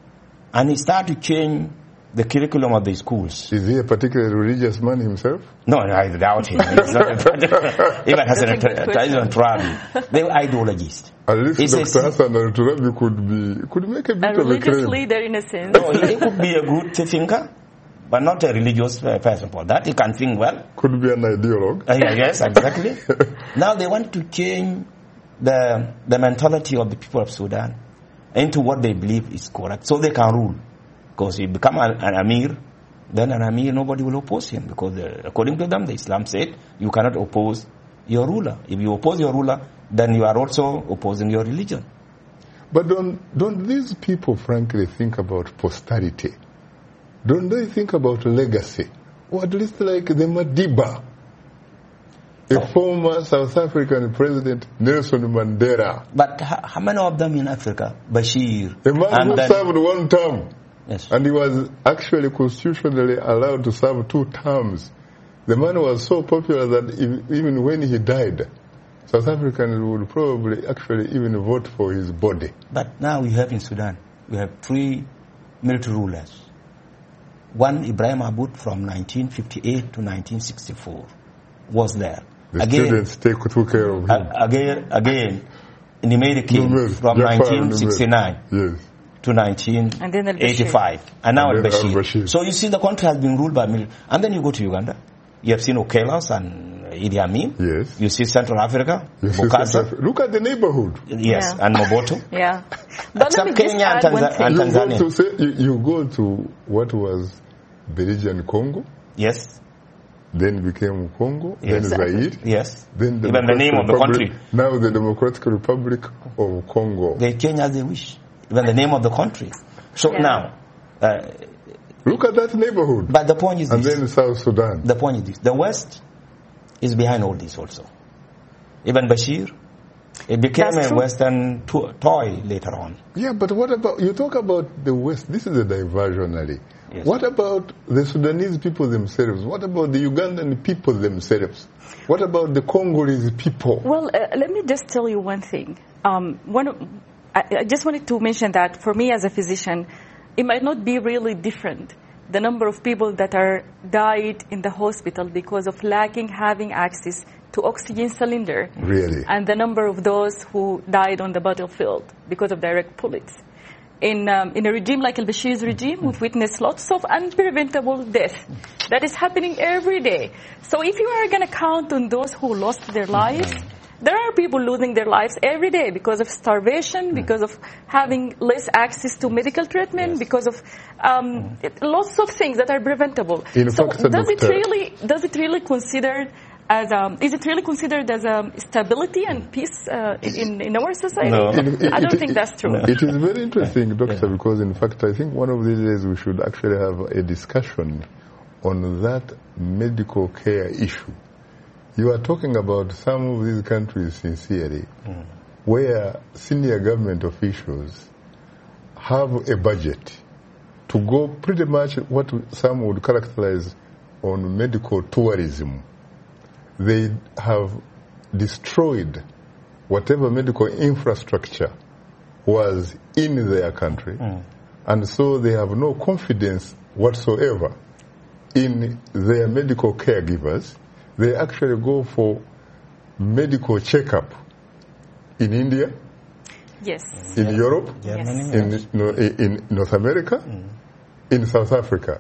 And he started to change the curriculum of the schools. Is he a particularly religious man himself? No, no, I doubt him. He's not a even Hassan al-Turabi. They were ideologists. At least it's Doctor Hassan al-Turabi could be, could make a bit a of a religious claim. leader in a sense. No, he could be a good thinker, but not a religious person. For that, he can think well. Could be an ideologue. Uh, yeah, yes, exactly. Now they want to change the the mentality of the people of Sudan into what they believe is correct, so they can rule. Because if you become an, an Amir, then an Amir, nobody will oppose him. Because uh, according to them, the Islam said, you cannot oppose your ruler. If you oppose your ruler, then you are also opposing your religion. But don't, don't these people, frankly, think about posterity? Don't they think about legacy? Or at least like the Madiba, a oh. former South African president, Nelson Mandela. But how, how many of them in Africa? Bashir. A man and who then, served one term. Yes. And he was actually constitutionally allowed to serve two terms. The man was so popular that if, even when he died, South Africans would probably actually even vote for his body. But now we have in Sudan, we have three military rulers. One, Ibrahim Aboud, from nineteen fifty-eight to nineteen sixty-four, was there. The again, students take, took care of him. Uh, again, again, Nimeri came Numer, from Jafar nineteen sixty-nine yes. to nineteen eighty-five. And, and now and Al-Bashir. Al-Bashir. So you see the country has been ruled by military. And then you go to Uganda. You have seen Okelas and Idi Amin. Yes. You see Central Africa. You see Central Africa. Look at the neighborhood. Yes, yeah. and Mobutu. Yeah. But let me Kenya just add one thing. You Tanzania. go, to say, you, you go to what was Belgian Congo. Yes. Then became Congo. Yes. Then Zaire. Yes. Then the Even the name of the Republic, country. Now the Democratic Republic of Congo. They change as they wish. Even the name of the country. So yeah. now, uh, look at that neighborhood. But the point is and this. And then South Sudan. The point is this. The West is behind all this also. Even Bashir, it became That's a true. Western to- toy later on. Yeah, but what about, you talk about the West, this is a diversionary. Yes. What about the Sudanese people themselves? What about the Ugandan people themselves? What about the Congolese people? Well, uh, let me just tell you one thing. Um, one, of- I, I just wanted to mention that for me as a physician, it might not be really different, the number of people that are died in the hospital because of lacking having access to oxygen cylinder. Really? And the number of those who died on the battlefield because of direct bullets. In, um, in a regime like al-Bashir's regime, we've witnessed lots of unpreventable death that is happening every day. So if you are going to count on those who lost their lives, there are people losing their lives every day because of starvation, because of having less access to medical treatment, yes. because of um, it, lots of things that are preventable. In so fact, does it doctor, really does it really consider as um, is it really considered as um, stability and peace uh, in in our society? No. It, it, I don't it, think that's true. It is very interesting, doctor, because in fact I think one of these days we should actually have a discussion on that medical care issue. You are talking about some of these countries, sincerely, mm. where senior government officials have a budget to go pretty much what some would characterize on medical tourism. They have destroyed whatever medical infrastructure was in their country, mm. and so they have no confidence whatsoever in their medical caregivers. They actually go for medical checkup in India, yes, in yeah. Europe, yes. in, in North America, mm. in South Africa,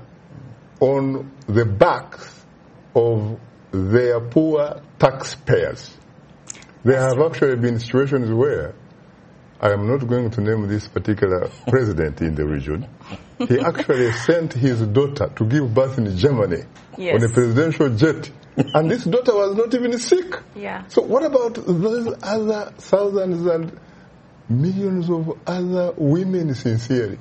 on the backs of their poor taxpayers. There have actually been situations where, I am not going to name this particular president in the region, he actually sent his daughter to give birth in Germany yes. on a presidential jet. And this daughter was not even sick. Yeah. So what about those other thousands and millions of other women, sincerely?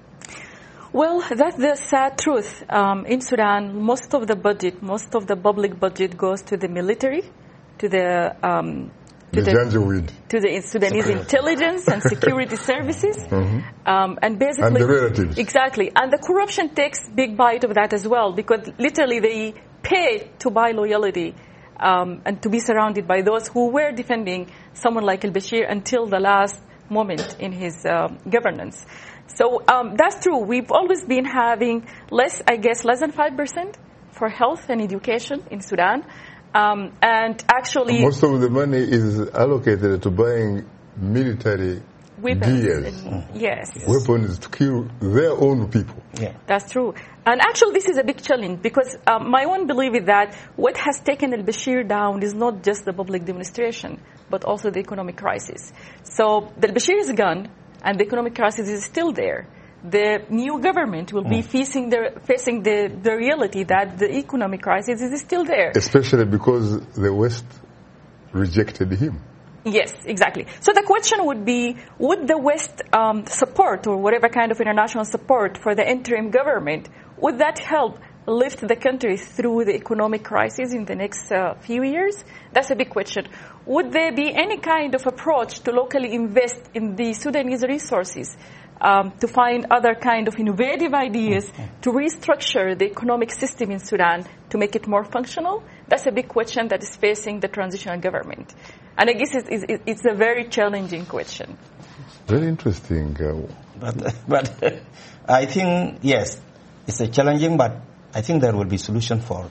Well, that's the sad truth. Um, in Sudan, most of the budget, most of the public budget goes to the military, to the um, to the, the to the Sudanese intelligence and security services, mm-hmm. um, and basically and the relatives. Exactly, and the corruption takes big bite of that as well, because literally they pay to buy loyalty um, and to be surrounded by those who were defending someone like al-Bashir until the last moment in his uh, governance. So um, that's true. We've always been having less, I guess, less than five percent for health and education in Sudan. Um, and actually, most of the money is allocated to buying military weapons. gears, and, yes. weapons to kill their own people. Yeah. That's true. And actually, this is a big challenge because um, my own belief is that what has taken al-Bashir down is not just the public demonstration, but also the economic crisis. So the al-Bashir is gone, and the economic crisis is still there. The new government will be facing the, facing the, the reality that the economic crisis is still there. Especially because the West rejected him. Yes, exactly. So the question would be, would the West um, support or whatever kind of international support for the interim government, would that help lift the country through the economic crisis in the next uh, few years? That's a big question. Would there be any kind of approach to locally invest in the Sudanese resources, um, to find other kind of innovative ideas to restructure the economic system in Sudan to make it more functional? That's a big question that is facing the transitional government. And I guess it's, it's, it's a very challenging question. Very interesting. Uh, but but uh, I think, yes, it's a challenging, but I think there will be solution for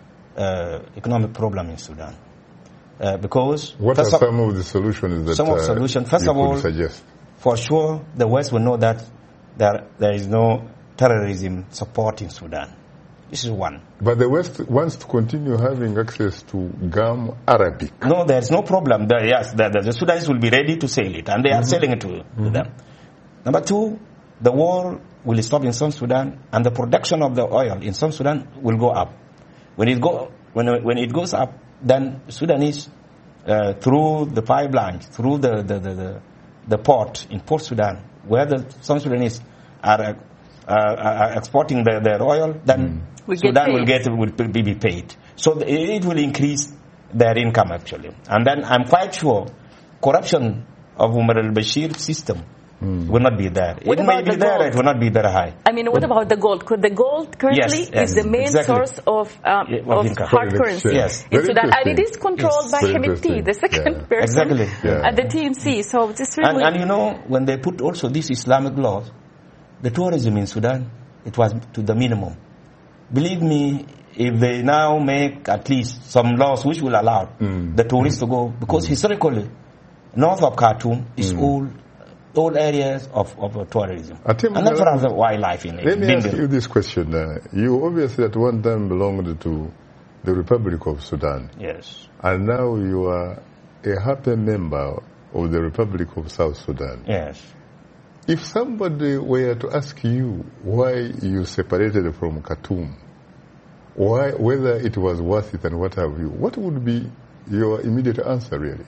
uh, economic problem in Sudan. Uh, because what are some of the solutions that some of uh, solution? First you of all, could suggest? For sure, the West will know that there there is no terrorism support in Sudan. This is one. But the West wants to continue having access to Gam Arabic. No, there's no problem. The, yes, the, the, the Sudanese will be ready to sell it, and they are mm-hmm. selling it to, mm-hmm. to them. Number two, the war will stop in South Sudan, and the production of the oil in South Sudan will go up. When it go when when it goes up, then Sudanese uh, through the pipelines, through the the, the the the port in Port Sudan, where the South Sudanese are uh, are exporting their, their oil, then mm. We Sudan will get will be paid. So it will increase their income actually. And then I'm quite sure corruption of Umar al-Bashir system mm. will not be there. What it may be the there, gold? It will not be very high. I mean, what but, about the gold? Could the gold currently yes, yes, is the main exactly. source of, um, yeah, of hard currency yes. in Sudan, and it is controlled yes. by Hemeti, the second yeah. person exactly. yeah. at the T M C. So it's really and, and you know, when they put also these Islamic laws, the tourism in Sudan, it was to the minimum. Believe me, if they now make at least some laws which will allow mm. the tourists mm. to go, because mm. historically, north of Khartoum is mm. all all areas of, of tourism. And that's for the wildlife in it. Let me ask you this question. Uh, you obviously at one time belonged to the Republic of Sudan. Yes. And now you are a happy member of the Republic of South Sudan. Yes. If somebody were to ask you why you separated from Khartoum, why, whether it was worth it and what have you, what would be your immediate answer really?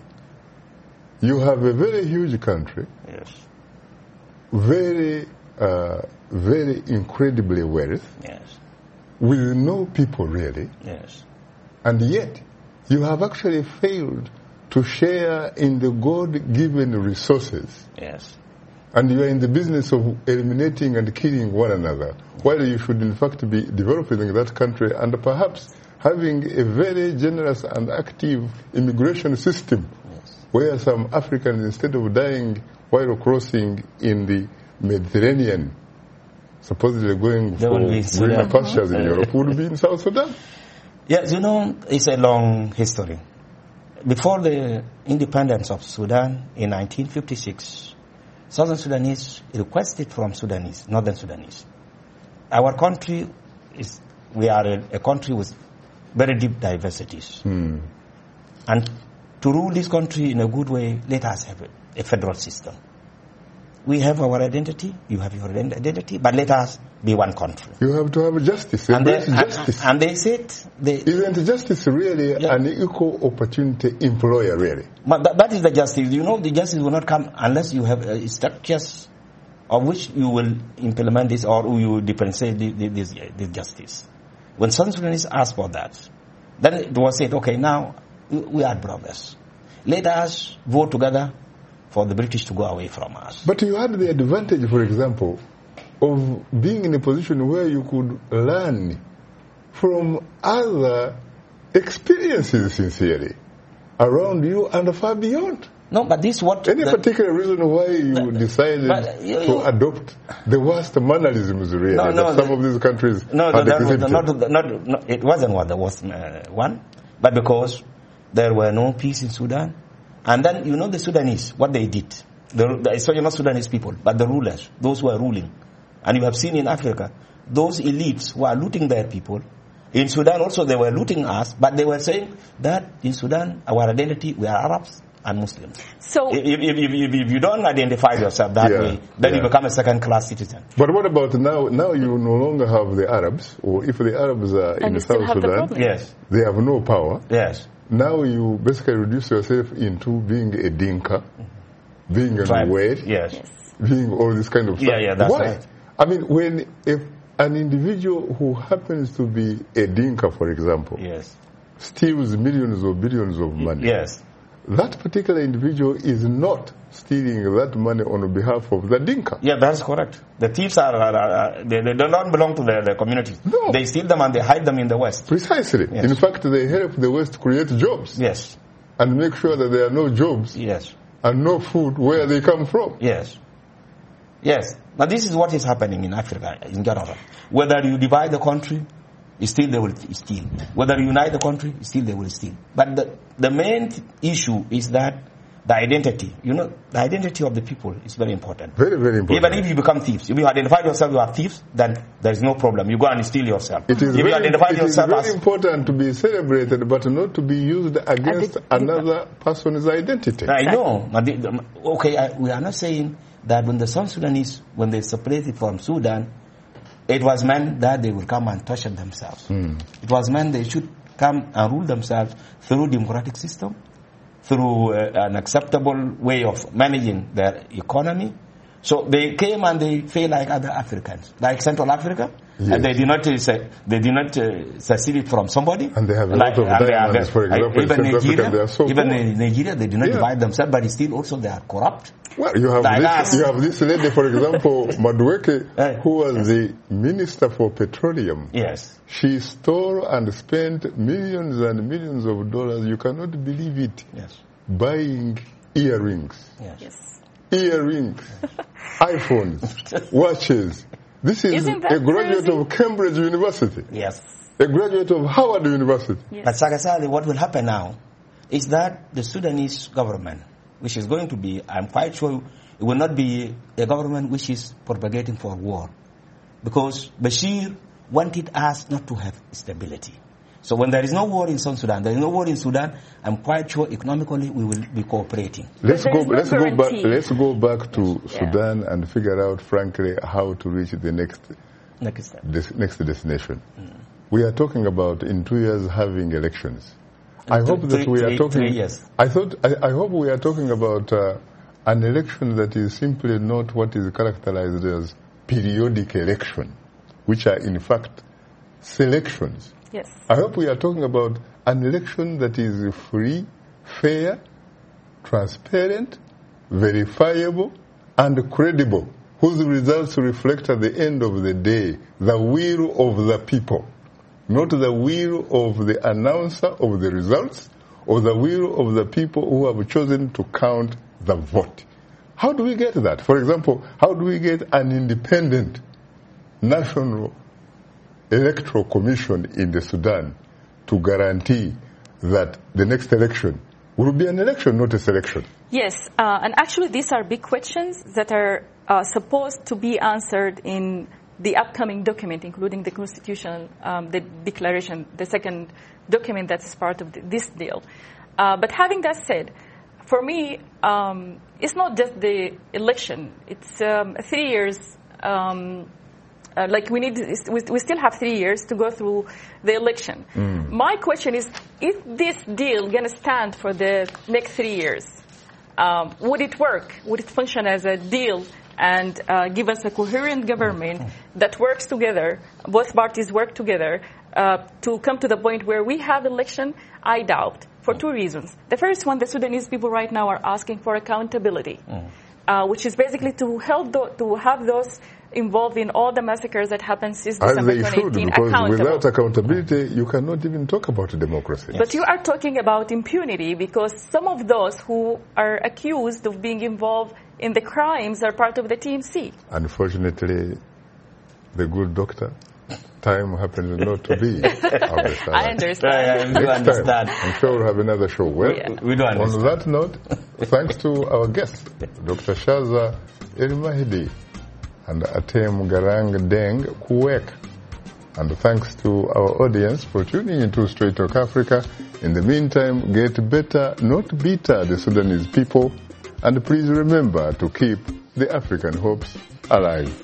You have a very huge country, yes, very, uh, very incredibly wealthy, yes, with no people really, yes, and yet you have actually failed to share in the God-given resources. Yes. And you are in the business of eliminating and killing one another, while you should in fact be developing that country and perhaps having a very generous and active immigration system, yes, where some Africans, instead of dying while crossing in the Mediterranean, supposedly going they for greener pastures in Europe, would be in South Sudan. Yes, you know, it's a long history. Before the independence of Sudan in nineteen fifty-six, Southern Sudanese requested from Sudanese, Northern Sudanese. Our country is, we are a, a country with very deep diversities. Mm. And to rule this country in a good way, let us have a, a federal system. We have our identity, you have your identity, but let us be one country. You have to have justice. And they, justice. And, and they said... They, Isn't justice really yeah. an equal opportunity employer, really? But that, that is the justice. You know, the justice will not come unless you have uh, structures of which you will implement this or you will differentiate this, this justice. When Southern Sudanese asked for that, then it was said, okay, now we are brothers. Let us vote together for the British to go away from us. But you had the advantage, for example, of being in a position where you could learn from other experiences, sincerely, around you and far beyond. No, but this what... Any particular reason why you but, decided but, you, you, to adopt the worst mannerisms, really, no, no, that some the, of these countries no, had that exhibited? Was not, not, not, it wasn't what the worst uh, one, but because there were no peace in Sudan. And then, you know, the Sudanese, what they did, the, the, so you're not Sudanese people, but the rulers, those who are ruling. And you have seen in Africa, those elites who are looting their people. In Sudan also they were looting us, but they were saying that in Sudan, our identity, we are Arabs and Muslims. So if, if, if, if you don't identify yourself that yeah, way, then yeah. you become a second-class citizen. But what about now? Now you no longer have the Arabs, or if the Arabs are and in South Sudan, yes, they have no power. Yes. now you basically reduce yourself into being a dinka, being a weight, yes. yes. being all this kind of stuff. Yeah, yeah, that's Why? right. I mean, when if an individual who happens to be a dinka, for example, yes. steals millions or billions of money, yes. that particular individual is not stealing that money on behalf of the dinka. Yeah, that's correct. The thieves are, are, are they, they don't belong to the, the community. No. They steal them and they hide them in the West. Precisely. Yes. In fact, they help the West create jobs. Yes. And make sure that there are no jobs. Yes. And no food where they come from. Yes. Yes. Now this is what is happening in Africa in general. Whether you divide the country, still they will steal. Whether you unite the country, still they will steal. But the, the main issue is that the identity, you know, the identity of the people is very important. Very, very important. Even if you become thieves, if you identify yourself you are thieves, then there is no problem. You go and steal yourself. It is if very, you identify it yourself is very as important to be celebrated, but not to be used against another person's identity. I know. Okay, I, we are not saying that when the South Sudanese, when they separated from Sudan, it was meant that they will come and torture themselves. Mm. It was meant they should come and rule themselves through democratic system, through uh, an acceptable way of managing their economy. So they came and they failed like other Africans, like Central Africa, yes. and they did not uh, they did not uh, secede from somebody. And they have a like, lot of diamonds, for example, even in Nigeria, Africa, they are so even poor. in Nigeria, they did not yeah. divide themselves, but still also they are corrupt. Well, you have like this, you have this lady, for example, Madueke, who was yes. the Minister for Petroleum. Yes. She stole and spent millions and millions of dollars. You cannot believe it. Yes. Buying earrings. Yes. yes. Earrings. iPhones. Watches. This is a graduate crazy? of Cambridge University. Yes. A graduate of Howard University. Yes. But Sagasali, what will happen now is that the Sudanese government, which is going to be, I'm quite sure, it will not be a government which is propagating for war. Because Bashir wanted us not to have stability. So when there is no war in South Sudan, there is no war in Sudan, I'm quite sure economically we will be cooperating. Let's go, no let's go back, let's go back to yeah. Sudan and figure out, frankly, how to reach the next, next, this, next destination. Mm. We are talking about in two years having elections. In I two, hope that three, we are three, talking. Three years. I thought. I, I hope we are talking about uh, an election that is simply not what is characterized as periodic election, which are in fact selections. Yes. I hope we are talking about an election that is free, fair, transparent, verifiable, and credible, whose results reflect at the end of the day the will of the people, not the will of the announcer of the results or the will of the people who have chosen to count the vote. How do we get that? For example, how do we get an independent national electoral commission in the Sudan to guarantee that the next election will be an election, not a selection? Yes, uh, and actually these are big questions that are uh, supposed to be answered in the upcoming document, including the Constitution, um, the declaration, the second document that's part of the, this deal. Uh, but having that said, for me, um, it's not just the election. It's um, three years. Um, uh, like we need, we, we still have three years to go through the election. Mm. My question is: is this deal going to stand for the next three years? Um, would it work? Would it function as a deal and uh, give us a coherent government that works together, both parties work together, uh, to come to the point where we have election? I doubt, for two reasons. The first one, the Sudanese people right now are asking for accountability, mm. uh, which is basically to help th- to have those involved in all the massacres that happened since December twenty eighteen because accountable. Without accountability, you cannot even talk about democracy. But you are talking about impunity because some of those who are accused of being involved in the crimes are part of the T M C. Unfortunately, the good doctor, time happens not to be. I understand. I understand. Time, I'm sure we'll have another show. Well, yeah. we don't understand. On that note, thanks to our guest, Doctor Shaza El-Mahdi and Atem Garang Deng Kuwek. And thanks to our audience for tuning into Straight Talk Africa. In the meantime, get better, not bitter, the Sudanese people. And please remember to keep the African hopes alive.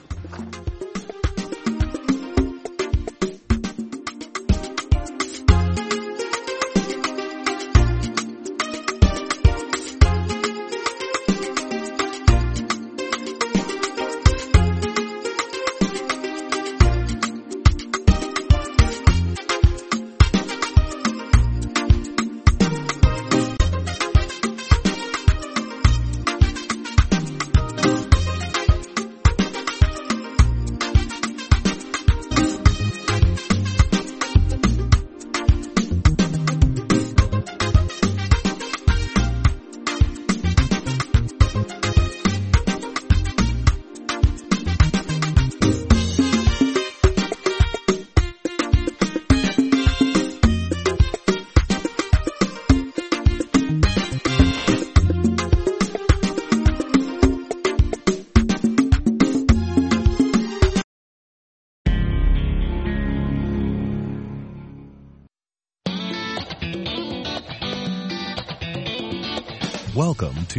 Welcome to